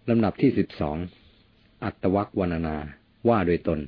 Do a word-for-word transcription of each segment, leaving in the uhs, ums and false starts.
ลำดับที่สิบสองอัตวรรควรรณนาว่าโดยตน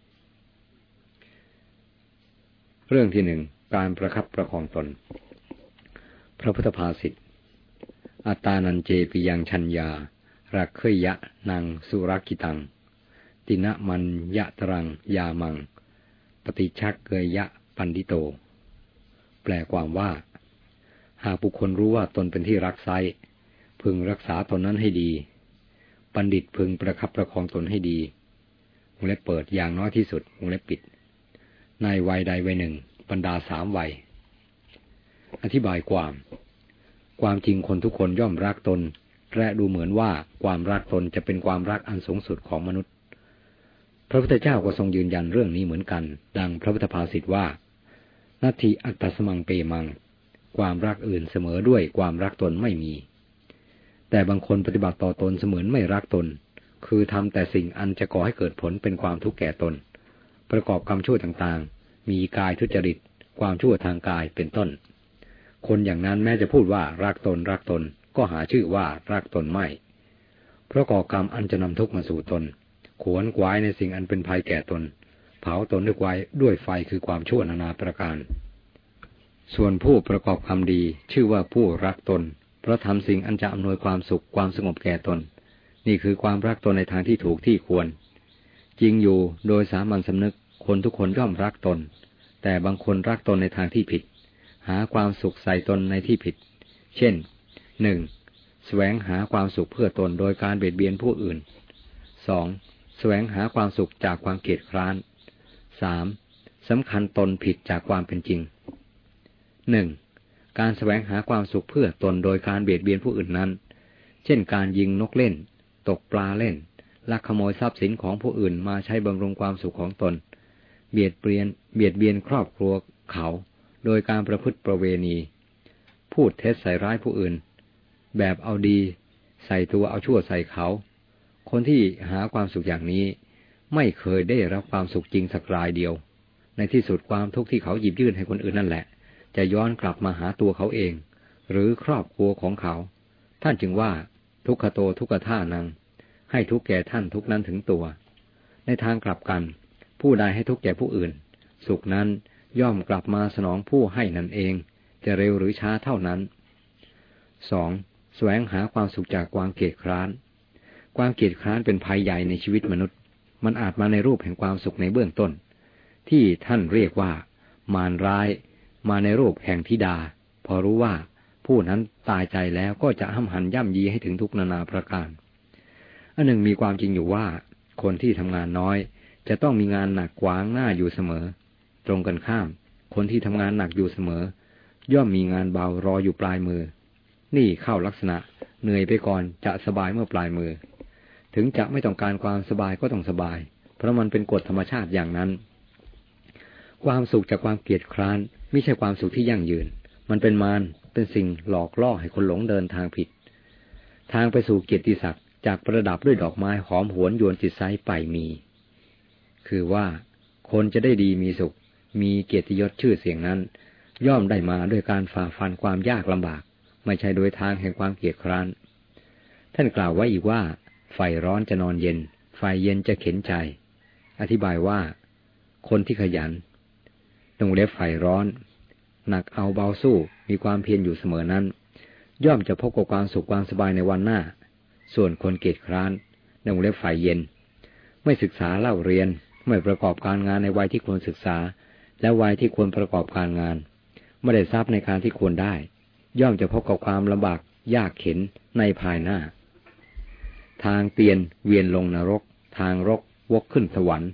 เรื่องที่หนึ่งการประคับประคองตนพระพุทธภาษิตอัตตานันเจปิยังชัญญารักเคยยะนังสุรักขิตังตินะมันยะตรังยามังปฏิชักเกยยะปันดิโตแปลความว่าหากบุคคลรู้ว่าตนเป็นที่รักไซร้พึงรักษาตนนั้นให้ดีบัณฑิตพึงประคับประคองตนให้ดีวงเล็บเปิดอย่างน้อยที่สุดวงเล็บปิดในวัยใดวัยหนึ่งบรรดาสามวัยอธิบายความความจริงคนทุกคนย่อมรักตนและดูเหมือนว่าความรักตนจะเป็นความรักอันสูงสุดของมนุษย์พระพุทธเจ้าก็ทรงยืนยันเรื่องนี้เหมือนกันดังพระพุทธภาษิตว่านัตถิอัตตสมังเปมังความรักอื่นเสมอด้วยความรักตนไม่มีแต่บางคนปฏิบัติต่อตนเสมือนไม่รักตนคือทำแต่สิ่งอันจะก่อให้เกิดผลเป็นความทุกข์แก่ตนประกอบกรรมชั่วต่างๆมีกายทุจริตความชั่วทางกายเป็นต้นคนอย่างนั้นแม้จะพูดว่ารักตนรักตนก็หาชื่อว่ารักตนไม่เพราะก่อกรรมอันจะนำทุกข์มาสู่ตนขวนขวายในสิ่งอันเป็นภัยแก่ตนเผาตนด้วยไฟด้วยไฟคือความชั่วนานาประการส่วนผู้ประกอบกรรมดีชื่อว่าผู้รักตนเพราะทำสิ่งอันจะอำนวยความสุขความสงบแก่ตนนี่คือความรักตนในทางที่ถูกที่ควรจริงอยู่โดยสามัญสำนึกคนทุกคนย่อมรักตนแต่บางคนรักตนในทางที่ผิดหาความสุขใส่ตนในที่ผิดเช่น หนึ่ง. แสวงหาความสุขเพื่อตนโดยการเบียดเบียนผู้อื่น สอง. แสวงหาความสุขจากความเกลียดคร้าน สาม. สำคัญตนผิดจากความเป็นจริง หนึ่ง. การแสวงหาความสุขเพื่อตนโดยการเบียดเบียนผู้อื่นนั้นเช่นการยิงนกเล่นตกปลาเล่นลักขโมยทรัพย์สินของผู้อื่นมาใช้บำรุงความสุขของตนเบียดเบียนเบียดเบียนครอบครัวเขาโดยการประพฤติประเวณีพูดเท็จใส่ร้ายผู้อื่นแบบเอาดีใส่ตัวเอาชั่วใส่เขาคนที่หาความสุขอย่างนี้ไม่เคยได้รับความสุขจริงสักรายเดียวในที่สุดความทุกข์ที่เขาหยิบยื่นให้คนอื่นนั่นแหละจะย้อนกลับมาหาตัวเขาเองหรือครอบครัวของเขาท่านจึงว่าทุกขโตทุกขท่านังให้ทุกข์แก่ท่านทุกนั้นถึงตัวในทางกลับกันผู้ใดให้ทุกข์แก่ผู้อื่นสุขนั้นย่อมกลับมาสนองผู้ให้นั่นเองจะเร็วหรือช้าเท่านั้น สอง. แสวงหาความสุขจากความเกียจคร้านความเกียจคร้านเป็นภัยใหญ่ในชีวิตมนุษย์มันอาจมาในรูปแห่งความสุขในเบื้องต้นที่ท่านเรียกว่ามารร้ายมาในรูปแห่งธิดาพอรู้ว่าผู้นั้นตายใจแล้วก็จะห้ำหันย่ำยีให้ถึงทุกนานาประการอันหนึ่งมีความจริงอยู่ว่าคนที่ทำงานน้อยจะต้องมีงานหนักขวางหน้าอยู่เสมอตรงกันข้ามคนที่ทำงานหนักอยู่เสมอย่อมมีงานเบารออยู่ปลายมือนี่เข้าลักษณะเหนื่อยไปก่อนจะสบายเมื่อปลายมือถึงจะไม่ต้องการความสบายก็ต้องสบายเพราะมันเป็นกฎธรรมชาติอย่างนั้นความสุขจากความเกียจคร้านไม่ใช่ความสุขที่ยั่งยืนมันเป็นมารเป็นสิ่งหลอกล่อให้คนหลงเดินทางผิดทางไปสู่เกียรติศักดิ์จากประดับด้วยดอกไม้หอมหวนยวนจิตไซไปมีคือว่าคนจะได้ดีมีสุขมีเกียรติยศชื่อเสียงนั้นย่อมได้มาด้วยการฝ่าฟันความยากลำบากไม่ใช่โดยทางแห่งความเกียจคร้านท่านกล่าวไว้อีกว่าไฟร้อนจะนอนเย็นไฟเย็นจะเข็นใจอธิบายว่าคนที่ขยันต้องเล็บไฟร้อนหนักเอาเบาสู้มีความเพียรอยู่เสมอนั้นย่อมจะพบกับความสุขความสบายในวันหน้าส่วนคนเกียจคร้านต้องเล็บไฟเย็นไม่ศึกษาเล่าเรียนไม่ประกอบการงานในวัยที่ควรศึกษาและวัยที่ควรประกอบการงานไม่ได้ทรัพย์ในการที่ควรได้ย่อมจะพบกับความลำบากยากเข็นในภายหน้าทางเตียนเวียนลงนรกทางรกวกขึ้นสวรรค์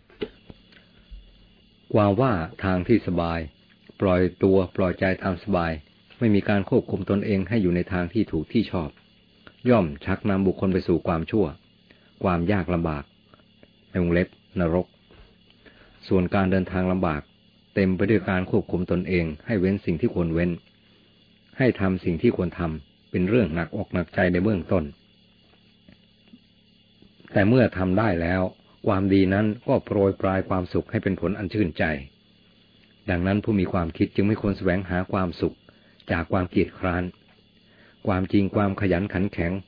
ความว่าทางที่สบายปล่อยตัวปล่อยใจตามสบายไม่มีการควบคุมตนเองให้อยู่ในทางที่ถูกที่ชอบย่อมชักนำบุคคลไปสู่ความชั่วความยากลำบากในวงเล็บนรกส่วนการเดินทางลำบากเต็มไปด้วยการควบคุมตนเองให้เว้นสิ่งที่ควรเว้นให้ทำสิ่งที่ควรทำเป็นเรื่องหนักอกหนักใจในเบื้องต้นแต่เมื่อทำได้แล้วความดีนั้นก็โปรยปลายความสุขให้เป็นผลอันชื่นใจดังนั้นผู้มีความคิดจึงไม่ควรแสวงหาความสุขจากความเกียจคร้านความจริงความขยันขันแข็ง เป็น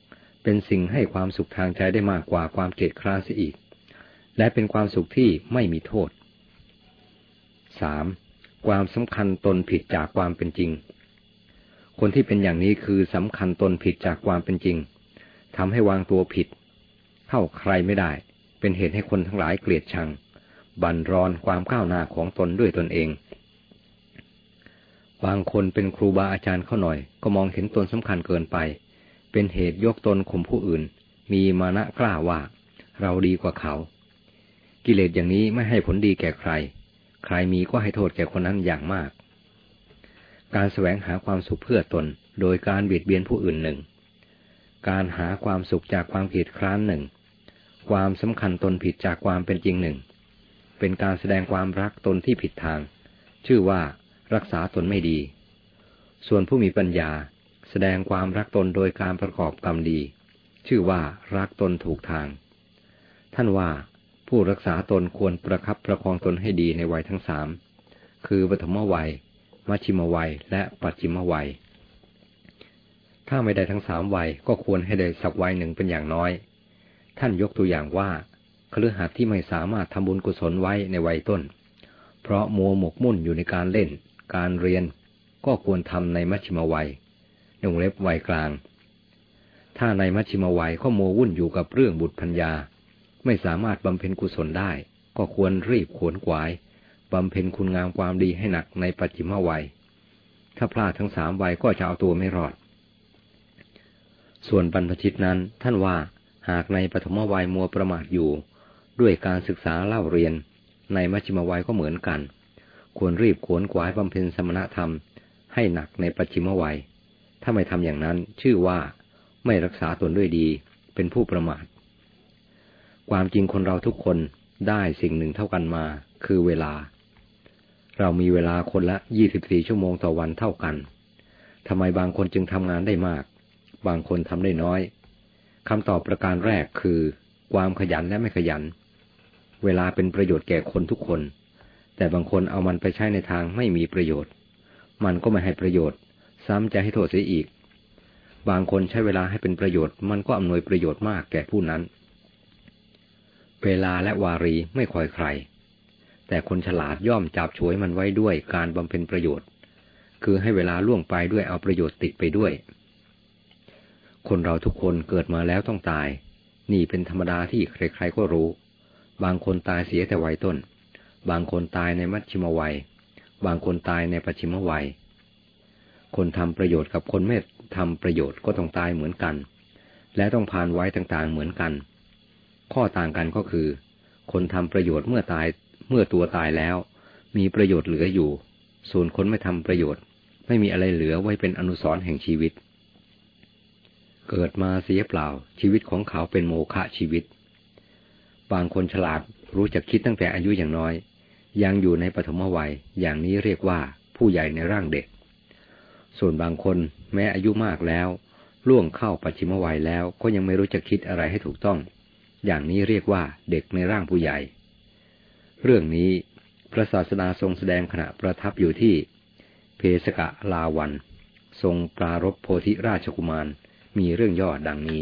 เป็นสิ่งให้ความสุขทางใจได้มากกว่าความเกียจคร้านเสียอีกและเป็นความสุขที่ไม่มีโทษ สาม. ความสำคัญตนผิดจากความเป็นจริงคนที่เป็นอย่างนี้คือสำคัญตนผิดจากความเป็นจริงทำให้วางตัวผิดเข้าใครไม่ได้เป็นเหตุให้คนทั้งหลายเกลียดชังบั่นรอนความก้าวหน้าของตนด้วยตนเองบางคนเป็นครูบาอาจารย์เข้าหน่อยก็มองเห็นตนสำคัญเกินไปเป็นเหตุยกตนข่มผู้อื่นมีมานะกล้าว่าเราดีกว่าเขากิเลสอย่างนี้ไม่ให้ผลดีแก่ใครใครมีก็ให้โทษแก่คนนั้นอย่างมากการแสวงหาความสุขเพื่อตนโดยการเบียดเบียนผู้อื่นหนึ่งการหาความสุขจากความเกียจคร้านหนึ่งความสำคัญตนผิดจากความเป็นจริงหนึ่งเป็นการแสดงความรักตนที่ผิดทางชื่อว่ารักษาตนไม่ดีส่วนผู้มีปัญญาแสดงความรักตนโดยการประกอบกรรมดีชื่อว่ารักตนถูกทางท่านว่าผู้รักษาตนควรประคับประคองตนให้ดีในวัยทั้งสามคือปฐมวัยมัชฌิมวัยและปัจฉิมวัยถ้าไม่ได้ทั้งสามวัยก็ควรให้ได้สักวัยหนึ่งเป็นอย่างน้อยท่านยกตัวอย่างว่าคฤหัสถ์ที่ไม่สามารถทำบุญกุศลไว้ในวัยต้นเพราะมัวหมกมุ่นอยู่ในการเล่นการเรียนก็ควรทำในมัชฌิมวัยในวงเล็บวัยกลางถ้าในมัชฌิมวัยก็มัววุ่นอยู่กับเรื่องบุตรภรรยาไม่สามารถบำเพ็ญกุศลได้ก็ควรรีบขวนขวายบำเพ็ญคุณงามความดีให้หนักในปัจฉิมวัยถ้าพลาดทั้งสามวัยก็จะเอาตัวไม่รอดส่วนบรรพชิตนั้นท่านว่าหากในปฐมวัยมัวประมาทอยู่ด้วยการศึกษาเล่าเรียนในมัชฌิมวัยก็เหมือนกันควรรีบขวนขวายบำเพ็ญสมณธรรมให้หนักในปัจฉิมวัยถ้าไม่ทำอย่างนั้นชื่อว่าไม่รักษาตนด้วยดีเป็นผู้ประมาทความจริงคนเราทุกคนได้สิ่งหนึ่งเท่ากันมาคือเวลาเรามีเวลาคนละยี่สิบสี่ชั่วโมงต่อวันเท่ากันทำไมบางคนจึงทำงานได้มากบางคนทำได้น้อยคำตอบประการแรกคือความขยันและไม่ขยันเวลาเป็นประโยชน์แก่คนทุกคนแต่บางคนเอามันไปใช้ในทางไม่มีประโยชน์มันก็ไม่ให้ประโยชน์ซ้ำจะให้โทษเสียอีกบางคนใช้เวลาให้เป็นประโยชน์มันก็อำนวยประโยชน์มากแก่ผู้นั้นเวลาและวารีไม่คอยใครแต่คนฉลาดย่อมจับฉวยมันไว้ด้วยการบำเพ็ญประโยชน์คือให้เวลาล่วงไปด้วยเอาประโยชน์ติดไปด้วยคนเราทุกคนเกิดมาแล้วต้องตายนี่เป็นธรรมดาที่ใครๆก็รู้บางคนตายเสียแต่วัยต้นบางคนตายในมัชฌิมวัยบางคนตายในปัจฉิมวัยคนทำประโยชน์กับคนไม่ทำประโยชน์ก็ต้องตายเหมือนกันและต้องผ่านไว้ต่างๆเหมือนกันข้อต่างกันก็คือคนทำประโยชน์เมื่อตายเมื่อตัวตายแล้วมีประโยชน์เหลืออยู่ส่วนคนไม่ทำประโยชน์ไม่มีอะไรเหลือไว้เป็นอนุสรณ์แห่งชีวิตเกิดมาเสียเปล่าชีวิตของเขาเป็นโมฆะชีวิตบางคนฉลาดรู้จักคิดตั้งแต่อายุอย่างน้อยยังอยู่ในปฐมวัยอย่างนี้เรียกว่าผู้ใหญ่ในร่างเด็กส่วนบางคนแม้อายุมากแล้วล่วงเข้าปัจฉิมวัยแล้วก็ยังไม่รู้จักคิดอะไรให้ถูกต้องอย่างนี้เรียกว่าเด็กในร่างผู้ใหญ่เรื่องนี้พระศาสดาทรงแสดงขณะประทับอยู่ที่เพสกลาวันทรงปรารภโพธิราชกุมารมีเรื่องย่อดังนี้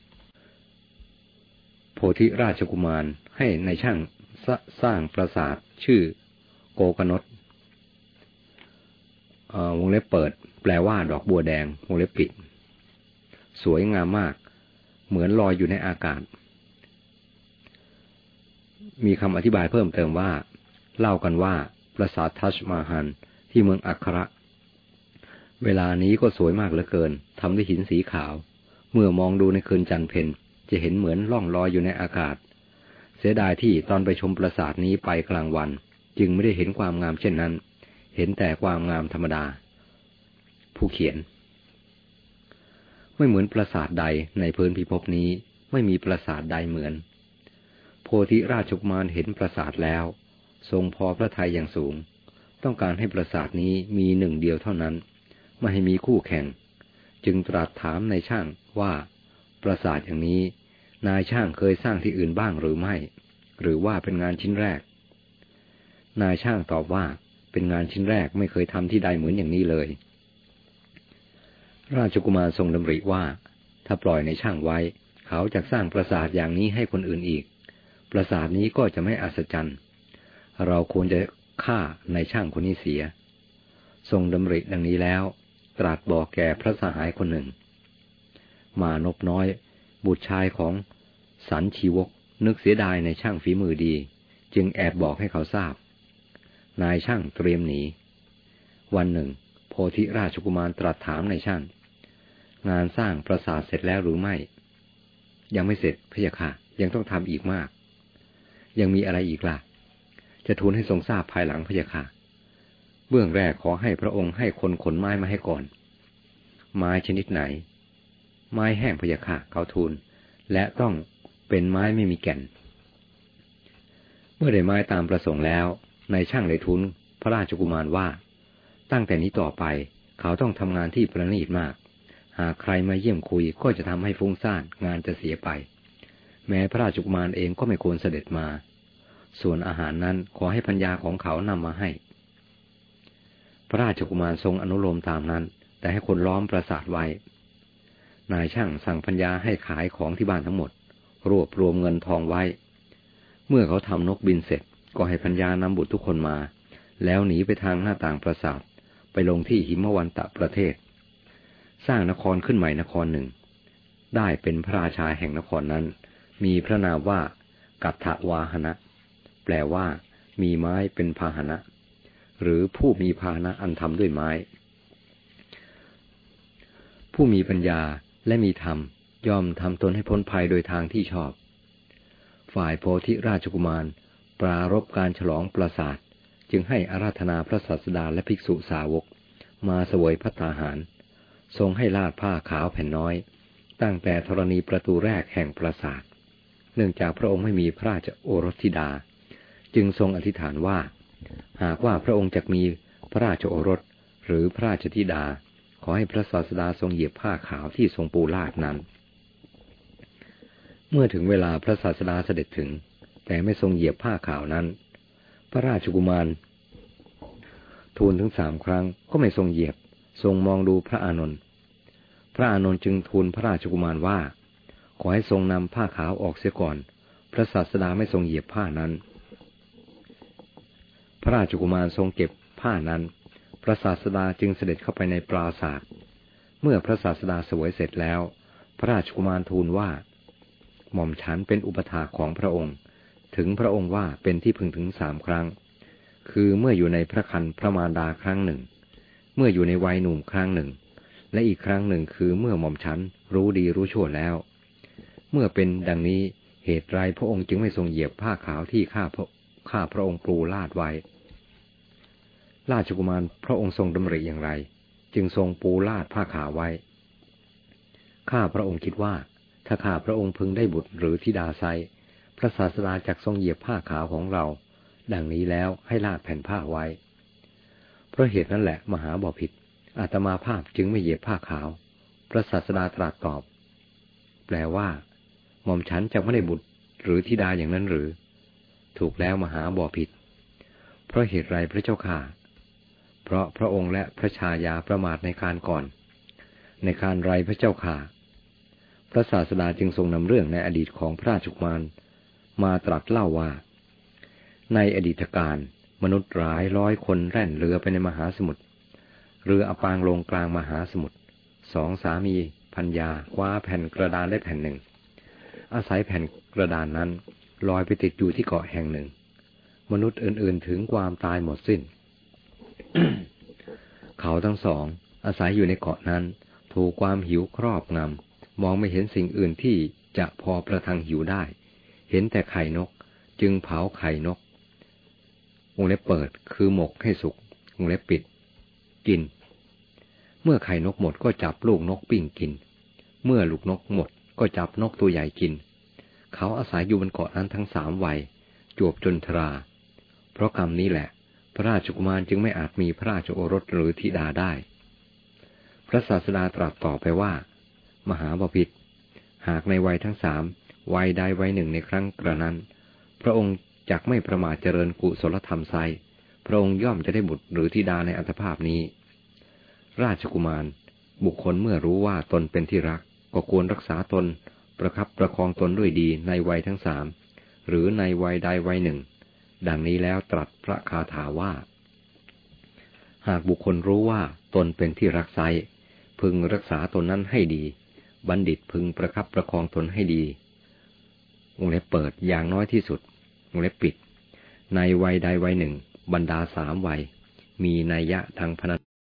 โพธิราชกุมารให้ในช่างสร้างปราสาทชื่อโกกนฏวงเล็บเปิดแปลว่าดอกบัวแดงวงเล็บปิดสวยงามมากเหมือนลอยอยู่ในอากาศมีคำอธิบายเพิ่มเติมว่าเล่ากันว่าปราสาททัชมาฮัลที่เมืองอัคระเวลานี้ก็สวยมากเหลือเกินทำด้วยหินสีขาวเมื่อมองดูในคืนจันทร์เพ็ญจะเห็นเหมือนล่องลอยอยู่ในอากาศเสียดายที่ตอนไปชมปราสาทนี้ไปกลางวันจึงไม่ได้เห็นความงามเช่นนั้นเห็นแต่ความงามธรรมดาผู้เขียนไม่เหมือนปราสาทใดในพื้นพิภพนี้ไม่มีปราสาทใดเหมือนโพธิราชกุมารเห็นปราสาทแล้วทรงพอพระทัยอย่างสูงต้องการให้ปราสาทนี้มีหนึ่งเดียวเท่านั้นไม่ให้มีคู่แข่งจึงตรัสถามนายช่างว่าปราสาทอย่างนี้นายช่างเคยสร้างที่อื่นบ้างหรือไม่หรือว่าเป็นงานชิ้นแรกนายช่างตอบว่าเป็นงานชิ้นแรกไม่เคยทำที่ใดเหมือนอย่างนี้เลยราชกุมารทรงดำริว่าถ้าปล่อยในช่างไว้เขาจะสร้างปราสาทอย่างนี้ให้คนอื่นอีกปราสาทนี้ก็จะไม่อัศจรรย์เราควรจะฆ่าในช่างคนนี้เสียทรงดำริดังนี้แล้วตรัสบอกแก่พระสหายคนหนึ่งมานพน้อยบุตรชายของสันชีวกนึกเสียดายในช่างฝีมือดีจึงแอบบอกให้เขาทราบนายช่างเตรียมหนีวันหนึ่งโพธิราชกุมารตรัสถามนายช่างงานสร้างปราสาทเสร็จแล้วหรือไม่ยังไม่เสร็จพะยะค่ะยังต้องทำอีกมากยังมีอะไรอีกล่ะจะทูลให้ทรงทราบภายหลังพะยะค่ะเบื้องแรกขอให้พระองค์ให้คนขนไม้มาให้ก่อนไม้ชนิดไหนไม้แห้งพะยะค่ะเขาทูลและต้องเป็นไม้ไม่มีแก่นเมื่อได้ไม้ตามประสงค์แล้วนายช่างเลยทูลพระราชกุมารว่าตั้งแต่นี้ต่อไปเขาต้องทำงานที่ประณีตมากหากใครมาเยี่ยมคุยก็จะทำให้ฟุ้งซ่านงานจะเสียไปแม้พระราชกุมารเองก็ไม่ควรเสด็จมาส่วนอาหารนั้นขอให้ภรรยาของเขานำมาให้พระราชกุมารทรงอนุโลมตามนั้นแต่ให้คนล้อมปราสาทไว้นายช่างสั่งภรรยาให้ขายของที่บ้านทั้งหมดรวบรวมเงินทองไว้เมื่อเขาทำนกบินเสร็จก็ให้ภรรยานำบุตรทุกคนมาแล้วหนีไปทางหน้าต่างปราสาทไปลงที่หิมวันตะประเทศสร้างนครขึ้นใหม่นครหนึ่งได้เป็นพระราชาแห่งนครนั้นมีพระนามว่ากัตถวาหนะแปลว่ามีไม้เป็นพาหนะหรือผู้มีพาหนะอันทำด้วยไม้ผู้มีปัญญาและมีธรรมย่อมทำตนให้พ้นภัยโดยทางที่ชอบฝ่ายโพธิราชกุมารปรารภการฉลองปราสาทจึงให้อาราธนาพระศาสดาและภิกษุสาวกมาเสวยภัตตาหารทรงให้ลาดผ้าขาวแผ่นน้อยตั้งแต่ธรณีประตูแรกแห่งปราสาทเนื่องจากพระองค์ไม่มีพระราชโอรสธิดาจึงทรงอธิษฐานว่าหากว่าพระองค์จะมีพระราชโอรสหรือพระราชธิดาขอให้พระศาสดาทรงเหยียบผ้าขาวที่ทรงปูลาดนั้นเมื่อถึงเวลาพระศาสดาเสด็จถึงแต่ไม่ทรงเหยียบผ้าขาวนั้นพระราชกุมารทูลถึงสามครั้งก็ไม่ทรงเหยียบทรงมองดูพระอานนท์พระอานนท์จึงทูลพระราชกุมารว่าขอให้ทรงนำผ้าขาวออกเสียก่อนพระศาสดาไม่ทรงเหยียบผ้านั้นพระราชกุมารทรงเก็บผ้านั้นพระศาสดาจึงเสด็จเข้าไปในปราสาทเมื่อพระศาสดาเสวยเสร็จแล้วพระราชกุมารทูลว่าหม่อมฉันเป็นอุปถากของพระองค์ถึงพระองค์ว่าเป็นที่พึงถึงสามครั้งคือเมื่ออยู่ในพระครรภ์พระมารดาครั้งหนึ่งเมื่ออยู่ในวัยหนุ่มครั้งหนึ่งและอีกครั้งหนึ่งคือเมื่อหม่อมฉันรู้ดีรู้ชั่วแล้วเมื่อเป็นดังนี้เหตุไรพระองค์จึงไม่ทรงเหยียบผ้าขาวที่ข้าพระข้าพระองค์ปูลาดไว้ราชกุมารพระองค์ทรงดำริอย่างไรจึงทรงปูลาดผ้าขาวไว้ข้าพระองค์คิดว่าถ้าข้าพระองค์พึงได้บุตรหรือธิดาไซพระศาสดาจักทรงเหยียบผ้าขาวของเราดังนี้แล้วให้ลาดแผ่นผ้าไว้เพราะเหตุนั้นแหละมหาบพิตรอาตมาภาพจึงไม่เหยียบผ้าขาวพระศาสดาตรัสตอบแปลว่าหม่อมฉันจะไม่ได้บุตรหรือธิดาอย่างนั้นหรือถูกแล้วมหาบพิตรเพราะเหตุไรพระเจ้าข้าเพราะพระองค์และพระชายาประมาทในการก่อนในการไรพระเจ้าข้าพระศาสดาจึงทรงนำเรื่องในอดีตของพระราชกุมารมาตรัสเล่าว่าในอดีตการมนุษย์หลายร้อยคนแล่นเรือไปในมหาสมุทรเรืออับปางลงกลางมหาสมุทรสองสามีภรรยาคว้าแผ่นกระดานได้แผ่นหนึ่งอาศัยแผ่นกระดานนั้นลอยไปติดอยู่ที่เกาะแห่งหนึ่งมนุษย์อื่นๆถึงความตายหมดสิ้น เขาทั้งสองอาศัยอยู่ในเกาะนั้นถูกความหิวครอบงำมองไม่เห็นสิ่งอื่นที่จะพอประทังหิวได้เห็นแต่ไข่นกจึงเผาไข่นกวงเล็บเปิดคือหมกให้สุกวงเล็บปิดกินเมื่อไข่นกหมดก็จับลูกนกปิ้งกินเมื่อลูกนกหมดก็จับนกตัวใหญ่กินเขาอาศัยอยู่บนเกาะนั้นทั้งสามวัยจวบจนชราเพราะกรรมนี้แหละพระราชกุมารจึงไม่อาจมีพระราชโอรสหรือธิดาได้พระศาสดาตรัสต่อไปว่ามหาบพิตรหากในวัยทั้งสามวัยใดวัยหนึ่งในครั้งกระนั้นพระองค์จักไม่ประมาทเจริญกุศลธรรมไซพระองค์ย่อมจะได้บุตรหรือธิดาในอัตภาพนี้ราชกุมารบุคคลเมื่อรู้ว่าตนเป็นที่รักก็ควรรักษาตนประคับประคองตนด้วยดีในวัยทั้งสามหรือในวัยใดวัยหนึ่งดังนี้แล้วตรัสพระคาถาว่าหากบุคคลรู้ว่าตนเป็นที่รักไซร้พึงรักษาตนนั้นให้ดีบัณฑิตพึงประคับประคองตนให้ดีวงเล็บเปิดอย่างน้อยที่สุดวงเล็บปิดในวัยใดวัยหนึ่งบรรดาสามวัยมีนัยยะทางพรรณ